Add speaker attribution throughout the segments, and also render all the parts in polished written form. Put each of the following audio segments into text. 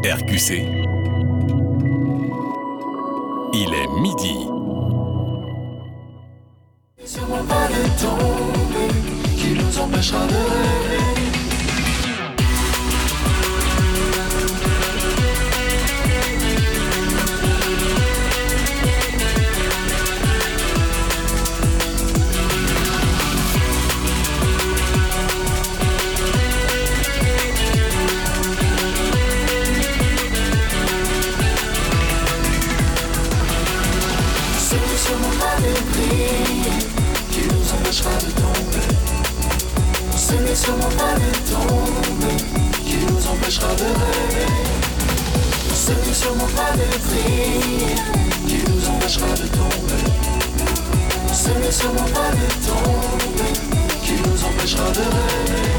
Speaker 1: RQC, il est midi.
Speaker 2: Sûrement pas de tomber qui nous empêchera de rêver. Ce n'est sûrement pas de tomber qui nous empêchera de rêver. Ce n'est sûrement pas de prier qui nous empêchera de tomber. Ce n'est sûrement pas de tomber qui nous empêchera de rêver.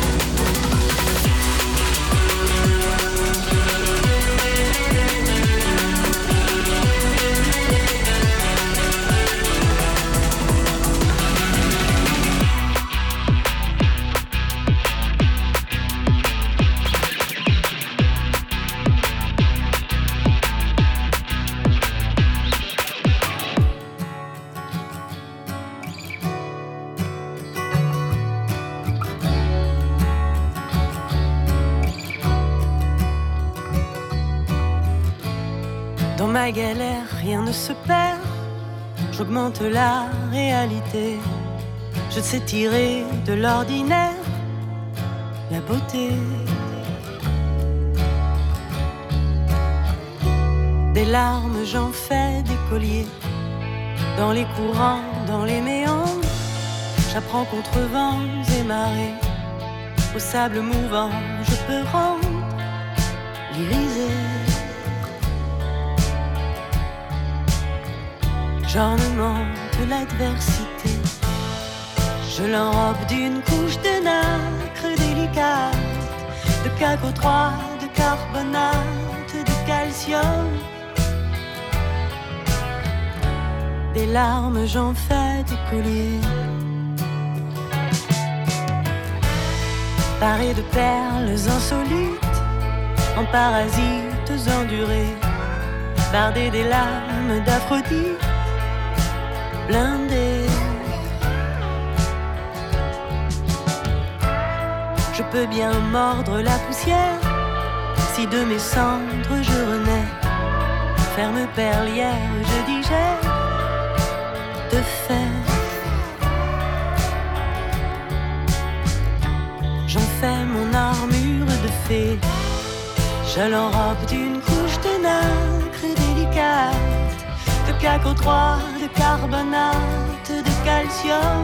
Speaker 3: Dans ma galère, rien ne se perd. J'augmente la réalité. Je sais tirer de l'ordinaire la beauté. Des larmes, j'en fais des colliers. Dans les courants, dans les méandres, j'apprends contre vents et marées. Au sable mouvant, je peux rendre l'irisé. J'ornemente l'adversité. Je l'enrobe d'une couche de nacre délicate, de caco 3, de carbonate, de calcium. Des larmes, j'en fais des colliers. Parés de perles insolites, en parasites endurés, bardés des lames d'Aphrodite. Blindé. Je peux bien mordre la poussière, si de mes cendres je renais. Ferme perlière, je digère de fer. J'en fais mon armure de fée. Je l'enrobe d'une couche de nacre délicate, de caco 3, de carbonate, de calcium.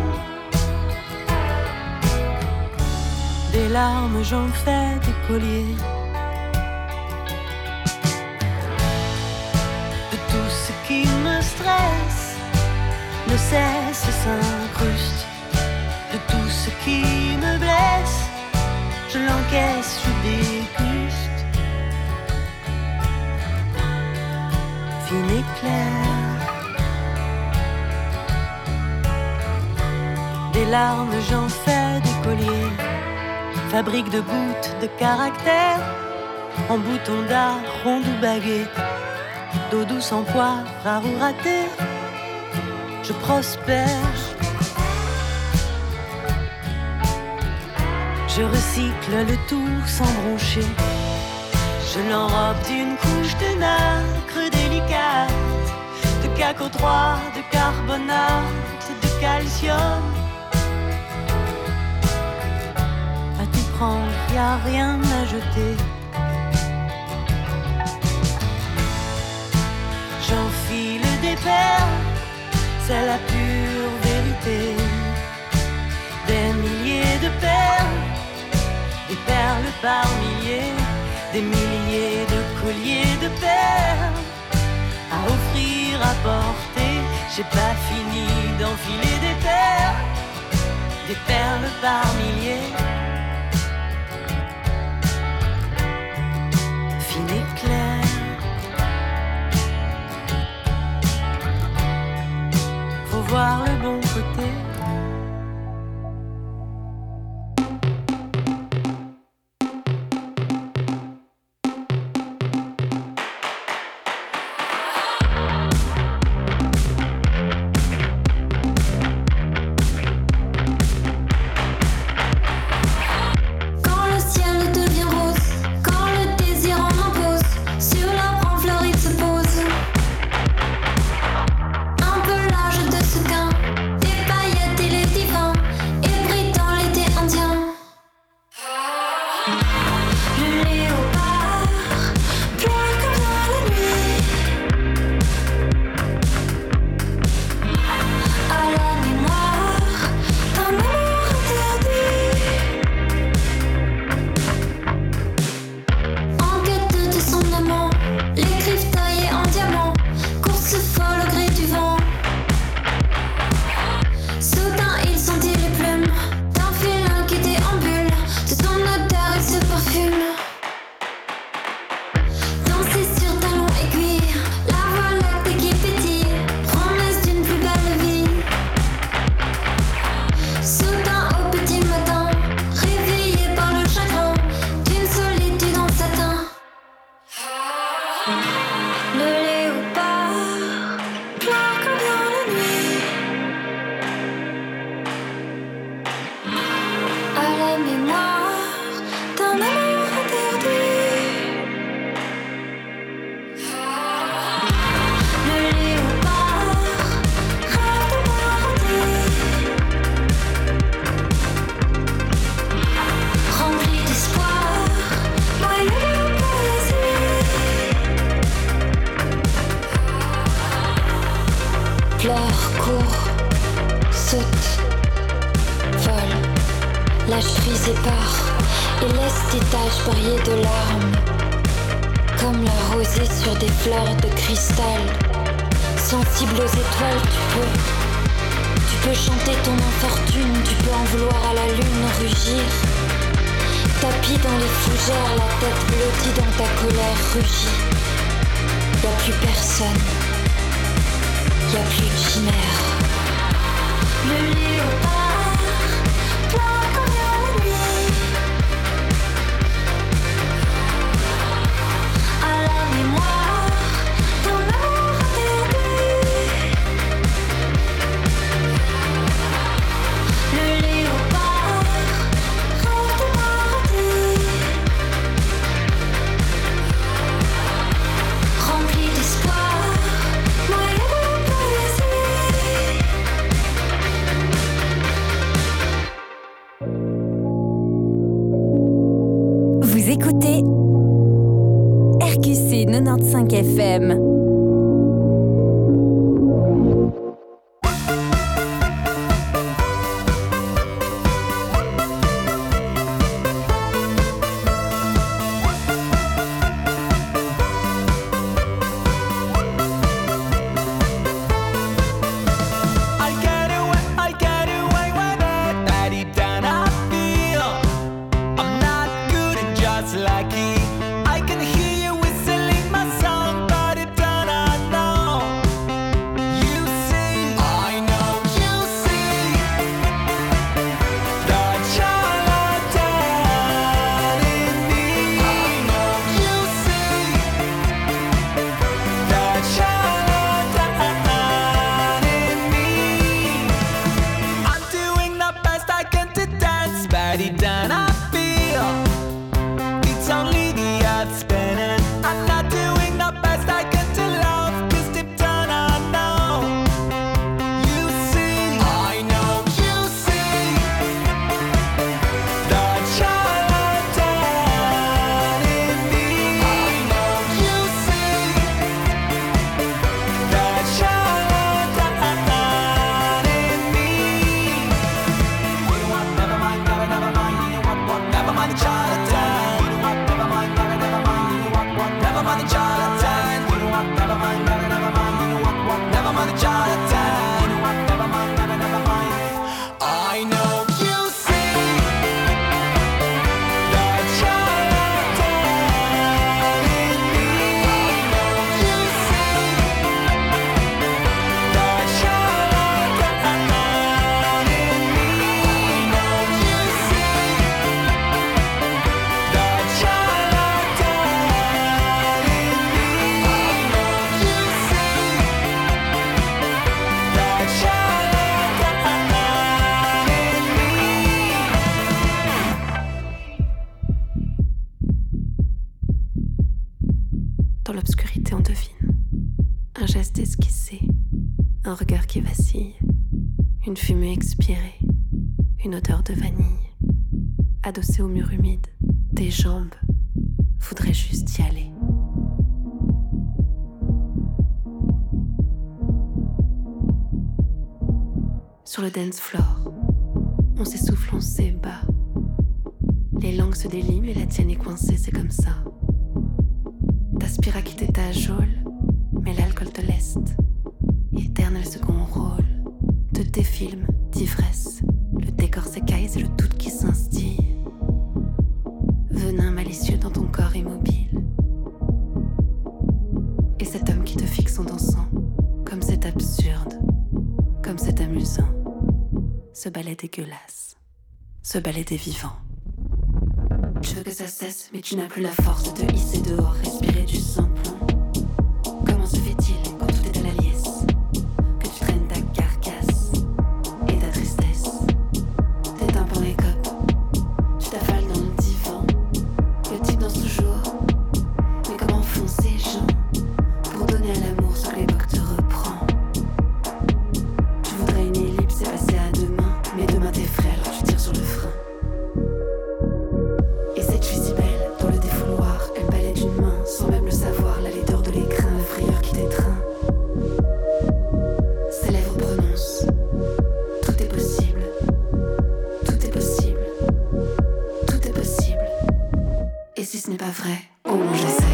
Speaker 3: Des larmes, j'en fais des colliers. De tout ce qui me stresse, ne cesse, s'incruste. De tout ce qui me blesse, je l'encaisse, je déguste. Fine et claire. Des larmes, j'en fais des colliers. Fabrique de gouttes de caractère, en bouton d'art, ronde ou baguette. D'eau douce en poire, rare ou raté, je prospère. Je recycle le tout sans broncher. Je l'enrobe d'une couche de nacre délicate, de caco 3, de carbonate, de calcium. À tout prendre, y a rien à jeter. J'enfile des perles, c'est la pure vérité. Des milliers de perles, des perles par milliers, des milliers de colliers de perles à offrir, à porter. J'ai pas fini d'enfiler des perles par milliers. Fine et claire. Faut voir le bon côté.
Speaker 4: petits taches variées de larmes, comme la rosée sur des fleurs de cristal. Sensible aux étoiles, tu peux chanter ton infortune, tu peux en vouloir à la lune, rugir. Tapis dans les fougères, la tête blottie dans ta colère, rugit. Y'a plus personne, y'a plus de chimère. Le léopard, toi comme la nuit. À la mémoire, ton amour interdit. Le léopard, rêve de paradis. Rempli d'espoir, noyé de poésie.
Speaker 5: Vous écoutez RQC 95 FM.
Speaker 6: I'll get away with it. That deep down I feel I'm not good and just lucky. I can hear you whistling my song, but deep down I know. You see, I know you see the charlatan in me. I know you see the charlatan in me. I'm doing the best I can to dance, but deep down I feel it's only the earth spinning. I'm not doing the best I can to love, 'cause deep down I know. You see, I know you see the charlatan in me. I know you see the charlatan in me. You know what? Never mind, never mind. You know what? Never mind the charlatan. You know what? Never mind, never mind. You know what? Never mind the charlatan. You know what? Never mind, never mind. You know what? Never mind the charlatan. You know what? Never mind, never mind. I know you see the charlatan in me. I know you see the charlatan in me. I know you see the charlatan in me. I know you see the charlatan
Speaker 3: Dans l'obscurité, on devine un geste esquissé, un regard qui vacille, une fumée expirée, une odeur de vanille. Adossé au mur humide, tes jambes voudraient juste y aller. Sur le dance floor, on s'essouffle, on s'ébat. Les langues se délient, mais la tienne est coincée, c'est comme ça. T'aspires à quitter ta geôle, mais l'alcool te leste. Éternel second rôle de tes films d'ivresse. Le décor s'écaille, c'est le tout qui s'instille. Venin malicieux dans ton corps immobile. Et cet homme qui te fixe en dansant, comme c'est absurde, comme c'est amusant. Ce ballet dégueulasse, ce ballet des vivants. Tu veux que ça cesse, mais tu n'as plus la force de te hisser dehors, respirer du sang-plomb. Comment se fait-il, quand tout est à la liesse, que tu traînes ta carcasse et ta tristesse, tes tympans écopent, tu t'affales dans le divan, le type danse toujours. Mais comment font ces gens pour donner à l'amour ce que l'époque te reprend? Tu voudrais une ellipse et passer à demain, mais demain t'es frais, alors tu tires sur le frein. Et cette fille si belle, dans le défouloir, elle balaie d'une main, sans même le savoir, la
Speaker 7: Et si ce n'est pas vrai, au moins je sais.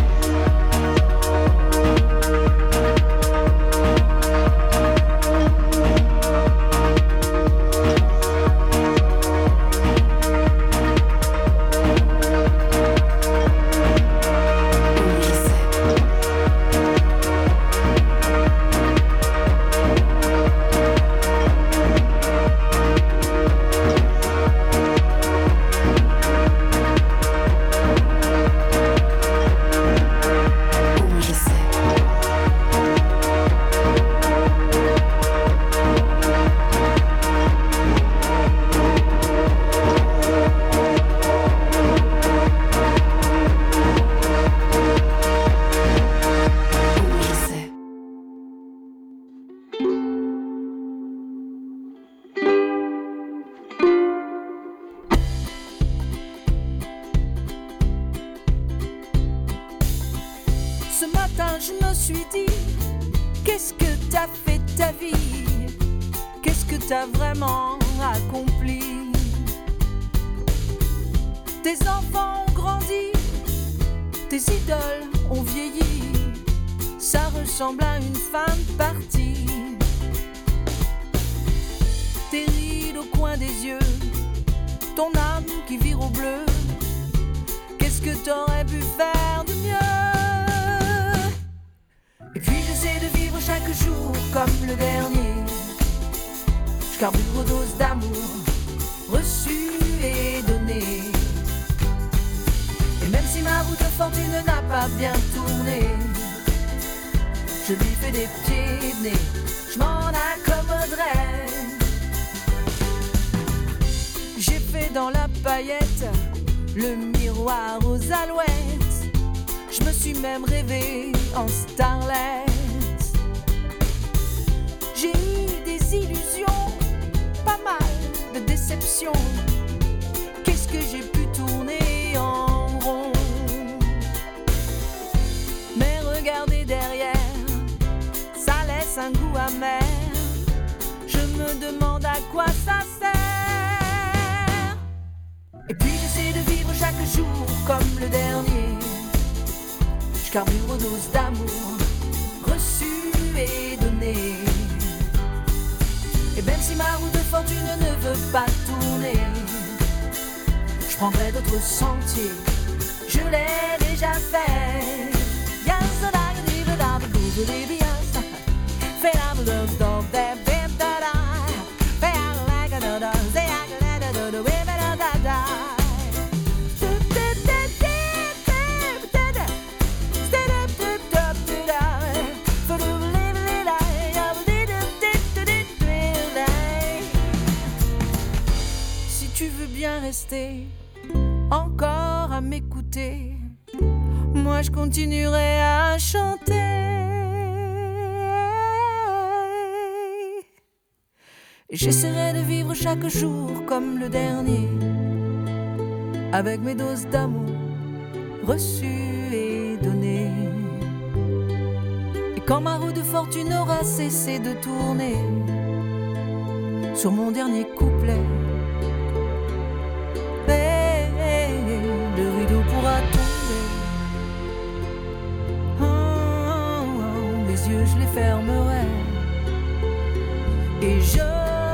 Speaker 8: Je me suis dit, qu'est-ce que t'as fait de ta vie? Qu'est-ce que t'as vraiment accompli? Tes enfants ont grandi, tes idoles ont vieilli, ça ressemble à une fin de partie. Tes rides au coin des yeux, ton âme qui vire au bleu, qu'est-ce que t'aurais pu faire de mieux? Et puis j'essaie de vivre chaque jour comme le dernier. Je carbure aux doses d'amour reçues et données. Et même si ma route de fortune n'a pas bien tourné, je lui fais des pieds de nez, je m'en accommoderai. J'ai fait dans la paillette le miroir aux alouettes. Je me suis même rêvée en starlet. J'ai eu des illusions, pas mal de déceptions. Qu'est-ce que j'ai pu tourner en rond? Mais regardez derrière, ça laisse un goût amer. Je me demande à quoi ça sert. Et puis j'essaie de vivre chaque jour comme le dernier. Je carbure aux doses d'amour reçues et données. Et même si ma roue de fortune ne veut pas tourner, je prendrai d'autres sentiers, je l'ai déjà fait. Si tu veux bien rester encore à m'écouter, moi je continuerai à chanter. J'essaierai de vivre chaque jour comme le dernier, avec mes doses d'amour reçues et données. Et quand ma roue de fortune aura cessé de tourner, sur mon dernier couplet, le rideau pourra tomber. Les yeux je les fermerai et je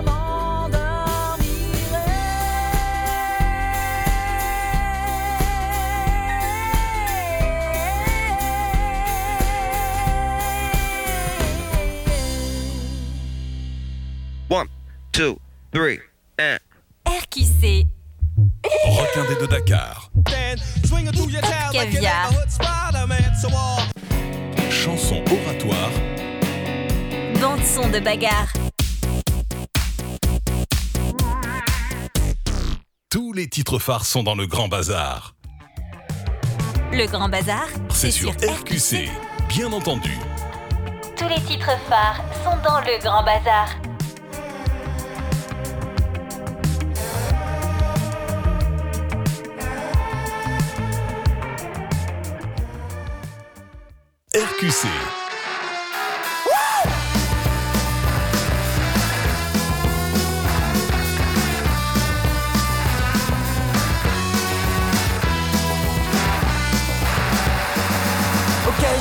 Speaker 9: One, two, three, and
Speaker 5: RQC.
Speaker 1: Requin des deux Dakar.
Speaker 5: Caviar.
Speaker 1: Chanson oratoire.
Speaker 5: Bande son de bagarre.
Speaker 1: Tous les titres phares sont dans le Grand Bazar.
Speaker 5: Le Grand Bazar,
Speaker 1: C'est sur RQC, bien entendu.
Speaker 5: Tous les titres phares sont dans le Grand Bazar.
Speaker 1: RQC.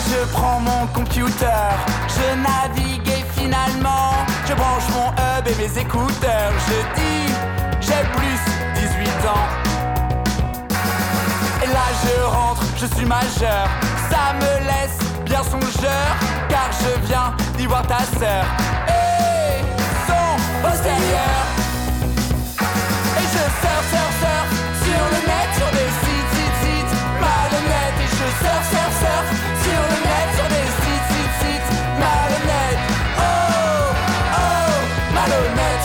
Speaker 10: je prends mon computer, je navigue et finalement je branche mon hub et mes écouteurs. Je dis, j'ai plus 18 ans. Et là je rentre, je suis majeur. Ça me laisse bien songeur, car je viens d'y voir ta sœur et son postérieur. Et je surfe sur le net, sur des sites malhonnêtes. Et je surfe sur le net, sur des sites malhonnêtes. Oh, malhonnête.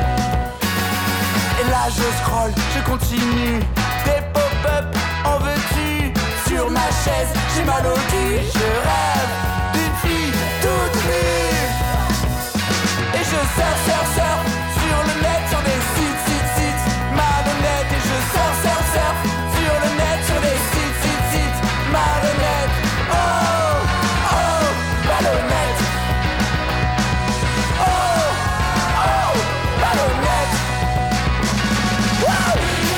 Speaker 10: Et là je scroll, je continue. Des pop-up, en veux-tu? Sur ma chaise, j'ai mal au cul. Je rêve d'une fille toute nue. Et je surfe sur le net, sur des sites malhonnêtes. Et je surfe sur le net, sur des sites malhonnêtes. Oh, malhonnête. Oh, malhonnête. Wow.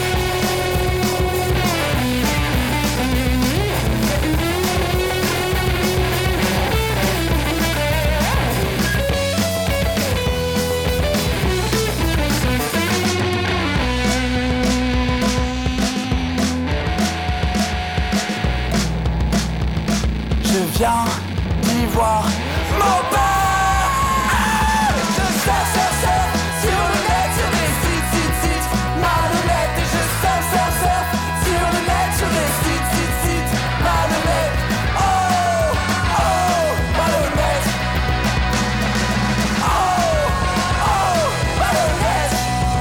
Speaker 10: Je viens d'y voir mon père. Je surfe sur le net, sur des sites malhonnêtes. Et je surfe sur le net, sur des sites malhonnêtes. Oh, malhonnête. Oh, malhonnête.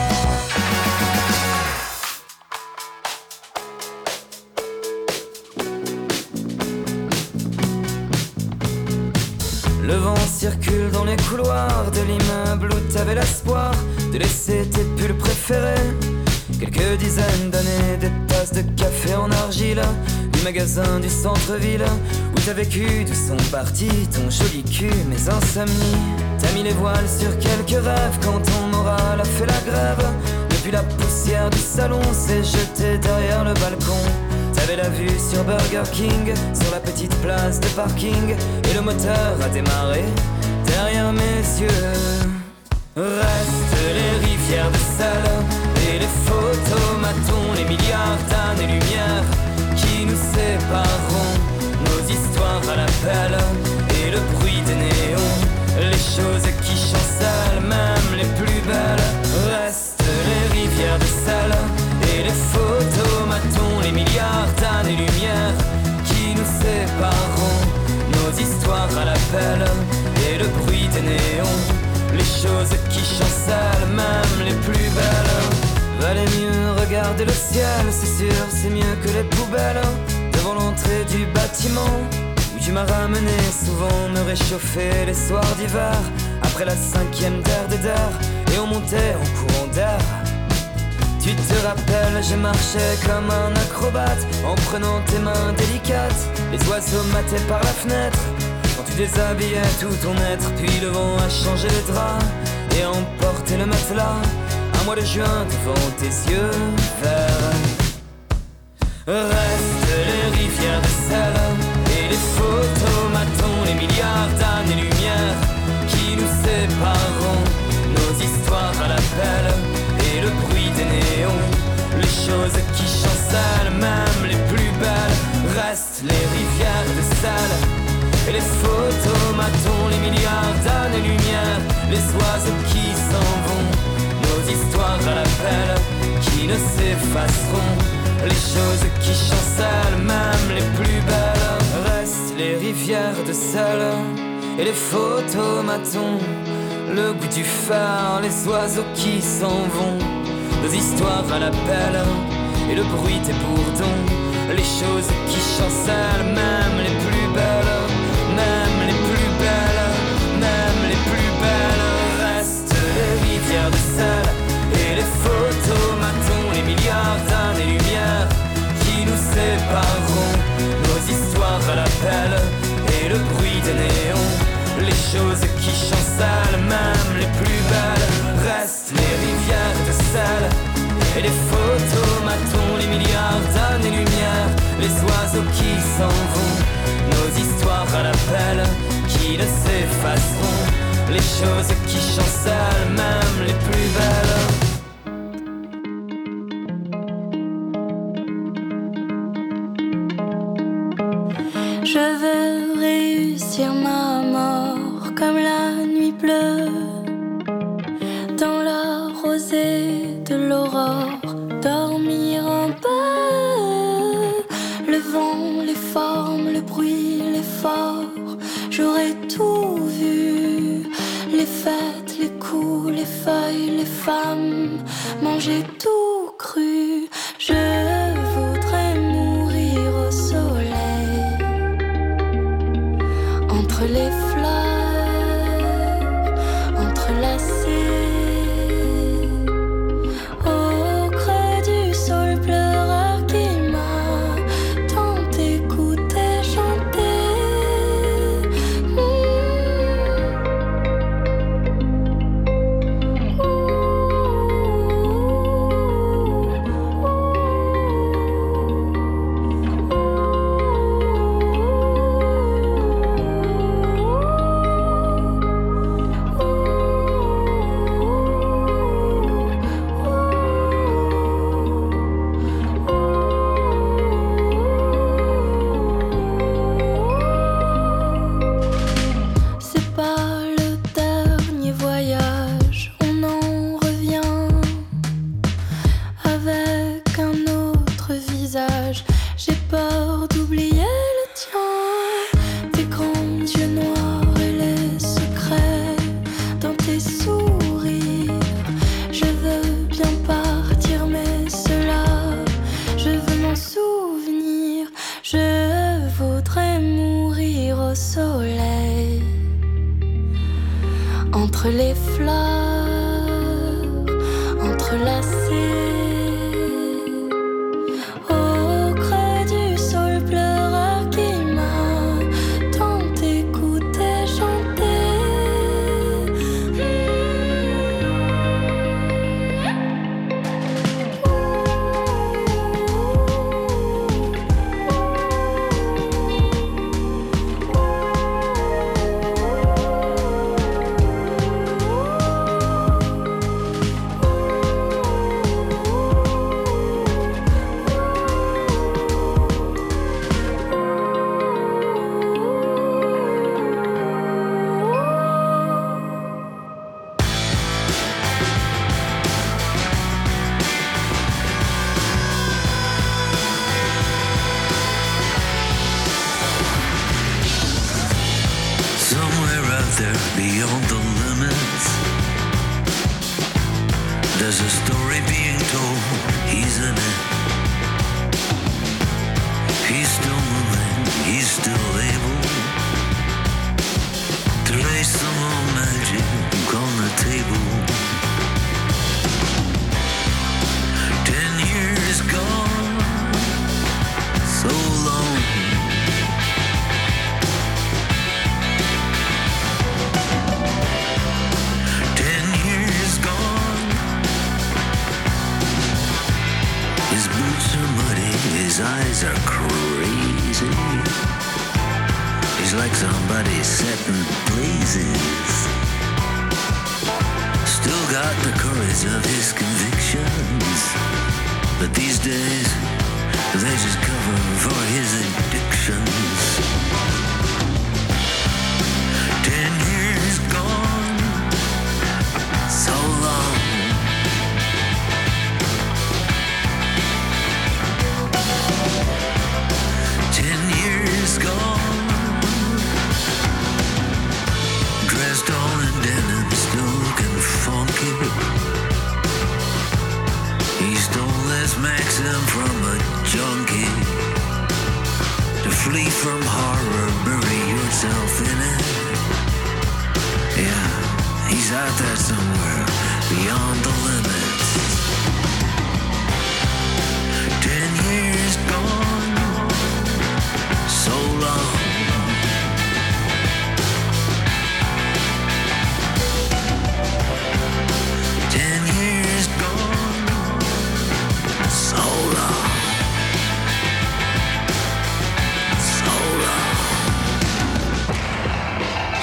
Speaker 11: Le vent circule dans les couloirs de l'immeuble où t'avais l'espoir de laisser tes pulls préférés. Quelques dizaines d'années, des tasses de café en argile, du magasin du centre-ville où t'as vécu, d'où sont partis ton joli cul, mes insomnies. T'as mis les voiles sur quelques rêves quand ton moral a fait la grève. Depuis la poussière du salon s'est jetée derrière le balcon. T'avais la vue sur Burger King, sur la petite place de parking, et le moteur a démarré derrière mes yeux. Restent les rivières de sel et les photomatons, les milliards d'années-lumière qui nous sépareront, nos histoires à l'appel et le bruit des néons, les choses qui chancellent, même les plus belles. Restent les rivières de sel et les photomatons, les milliards d'années-lumière qui nous sépareront, nos histoires à l'appel et le bruit des néons, les choses qui chancellent, même les plus belles. Valait mieux regarder le ciel, c'est sûr, c'est mieux que les poubelles. Devant l'entrée du bâtiment où tu m'as ramené souvent me réchauffer les soirs d'hiver. Après la 5e terre des terres, et on montait en courant d'air. Tu te rappelles, je marchais comme un acrobate en prenant tes mains délicates. Les oiseaux mataient par la fenêtre quand tu déshabillais tout ton être. Puis le vent a changé les draps et a emporté le matelas. Un mois de juin devant tes yeux verts. Restent les rivières de sel et les photomatons, les milliards d'années-lumière qui nous sépareront, nos histoires à l'appel et le bruit des néons, les choses qui chancellent, même les plus belles. Restent les rivières de sel et les photomatons, les milliards d'années-lumière, les oiseaux qui s'en vont, nos histoires à l'appel qui ne s'effaceront, les choses qui chancellent, même les plus belles. Restent les rivières de sel et les photomatons, le goût du phare, les oiseaux qui s'en vont, nos histoires à l'appel et le bruit des bourdons, les choses qui chancellent, même les plus belles, même les plus belles, même les plus belles. Restent les rivières de sel et les photomatons, les milliards d'années-lumière qui nous sépareront, nos histoires à l'appel et le bruit des néons, les choses qui chancellent, même les plus belles. Restent les rivières de sel et les photomatons, les milliards d'années-lumière, les oiseaux qui s'en vont, nos histoires à l'appel qui ne s'effaceront, les choses qui chancellent, même les plus belles.
Speaker 4: Je veux réussir ma mort comme la nuit bleue, dans la rosée de l'aurore, dormir un peu. Le vent, les formes, le bruit, l'effort, j'aurais tout vu. Les fêtes, les coups, les feuilles, les femmes, manger tout cru. Je voudrais mourir au soleil, entre les fleurs, entrelacées. Au creux du sol pleureur qui m'a tant écouté chanter. C'est pas le dernier voyage, on en revient avec un autre visage. J'ai peur d'oublier le tien, tes grands yeux noirs et les secrets dans tes sourires. Je veux bien partir, mais cela, je veux m'en souvenir. Je voudrais mourir au soleil, entre les fleurs, entrelacées. Au creux du sol pleureur qui m'a tant écouté chanter.
Speaker 12: Somewhere out there beyond the limits, there's a story being told. He's in it. He's still moving. He's still able to lay some more magic on the table. 10 years gone, so long. His boots are muddy, his eyes are crazy. He's like somebody setting blazes. Still got the courage of his convictions, but these days they just cover for his addictions. 10 years gone, so long. 10 years gone, dressed all in denim, still looking funky. He stole this Maxim from a junkie. To flee from horror, bury yourself in it. Yeah, he's out there somewhere, beyond the limits. 10 years gone, so long. 10 years gone, so long.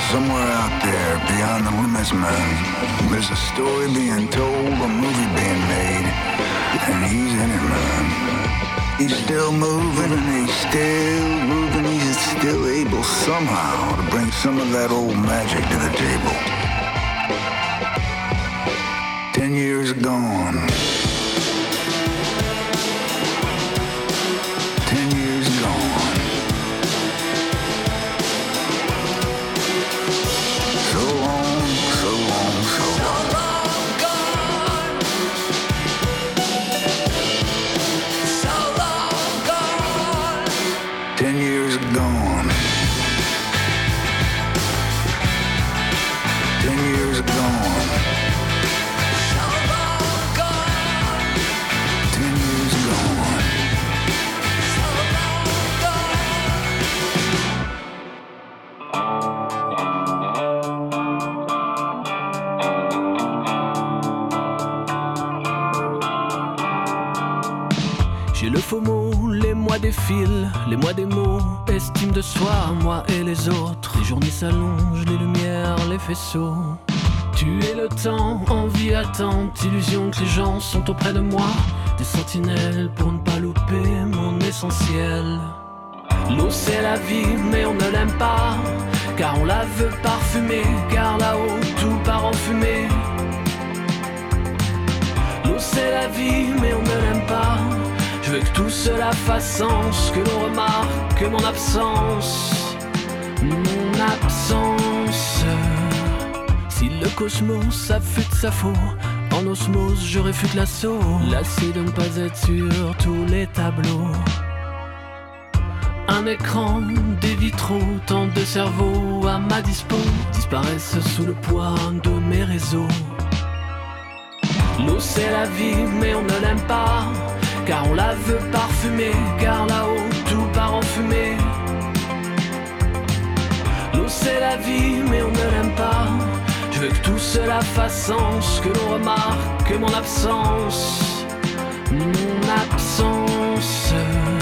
Speaker 13: Somewhere out there, beyond the limits, man, there's a story being told, a movie being made, and he's in it, man. He's still moving and he's still moving. He's still able somehow to bring some of that old magic to the table. 10 years gone. 10 years gone. So long, so long, so long. So long gone. 10 years gone. 10 years gone. So long gone. 10 years gone. So long
Speaker 14: J'ai le faux mot, les mois défilent, les mois des mots, estime de soi, moi et les autres. Les journées s'allongent, les lumières, les faisceaux. Tu es le temps, envie attente, illusion que les gens sont auprès de moi. Des sentinelles pour ne pas louper mon essentiel. L'eau c'est la vie, mais on ne l'aime pas, car on la veut parfumer, car là-haut tout part en fumée. L'eau c'est la vie, mais on ne l'aime pas. Je veux que tout cela fasse sens, que l'on remarque mon absence. Mon absence. Si le cosmos affûte sa faux, en osmose je réfute l'assaut. Lassé de ne pas être sur tous les tableaux. Un écran, des vitraux, tant de cerveaux à ma dispo disparaissent sous le poids de mes réseaux. L'eau c'est la vie, mais on ne l'aime pas, car on la veut parfumer, car là-haut tout part en fumée. L'eau c'est la vie, mais on ne l'aime pas. Je veux que tout cela fasse sens, que l'on remarque mon absence. Mon absence.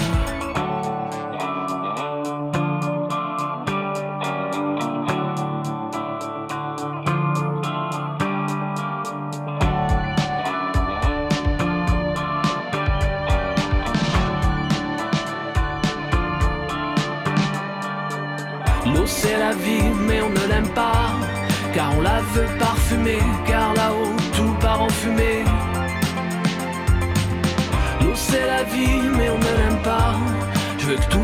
Speaker 14: L'eau c'est la vie, mais on ne l'aime pas, car on la veut parfumer, car là-haut tout part en fumée. L'eau c'est la vie, mais on ne l'aime pas. Je veux que tout